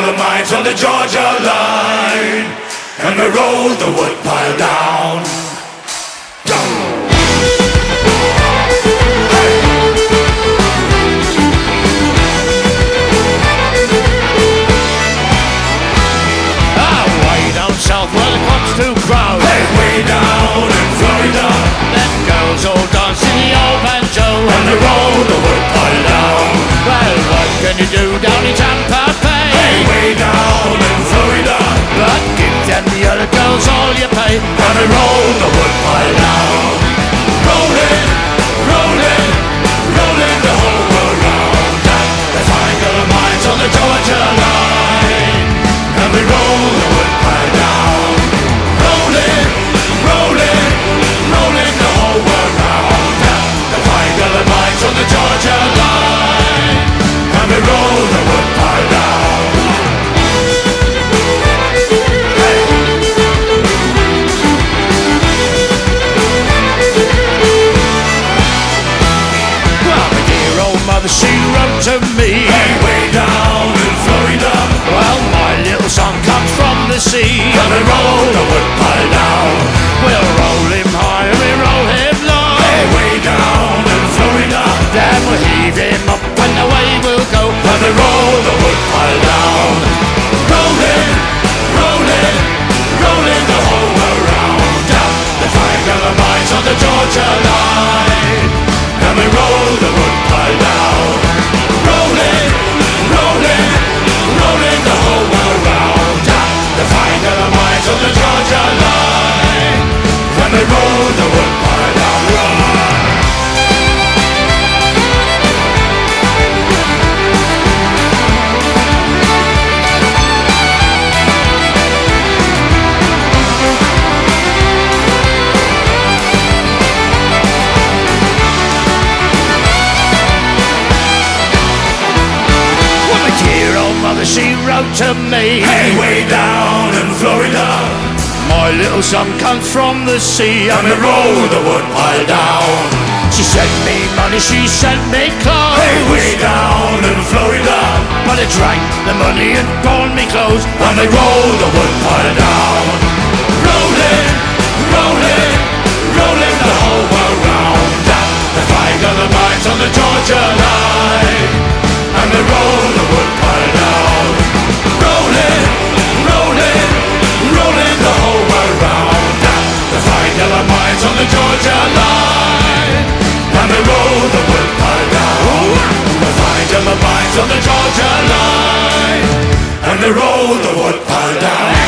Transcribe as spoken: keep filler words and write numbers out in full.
the mines on the Georgia line, and we rolled the wood pile down. Down. South where the cops do crowd. Hey, way down in Florida, them girls all dance in the old banjo, and they roll the wood pile down. Well, what can you do down in Tampa Bay? Hey, way down in Florida, but give them the other girls all you pay, and they roll the wood pile down. Rolling, rolling, rolling the whole world round. They find all the mines on the Georgia line, and we roll the wood pile down. On the Georgia line, and we roll the wood pile down. Hey. Well, my dear old mother, she wrote to me. Hey, way down in Florida. Well, my little son comes from the sea, and we roll the wood pile down. We'll roll him high and we roll him low. Hey, way down in Florida. Then we'll heave him up and away we'll go, and we roll the wood pile down. Rolling, rolling, rolling the whole world round. Down the five dollar mines on the Georgia line, and we roll the wood pile down. Rolling, rolling, rolling the whole world round. Down the five dollar mines on the Georgia line, and we roll the wood pile down. She wrote to me. Hey, way down in Florida, my little son comes from the sea, and we roll the wood pile down. She sent me money, she sent me clothes. Hey, way down in Florida, but I drank the money and pawned me clothes, and we roll the wood pile down. Rolling, rolling, rolling the whole world round. Down the five dollar mines on the Georgia line, and we roll the wood pile down. Rolling, rolling, rolling the whole world round. Down the five dollar mines on the Georgia line, and we roll the wood pile down. The five dollar mines on the Georgia line, and they roll the wood pile down.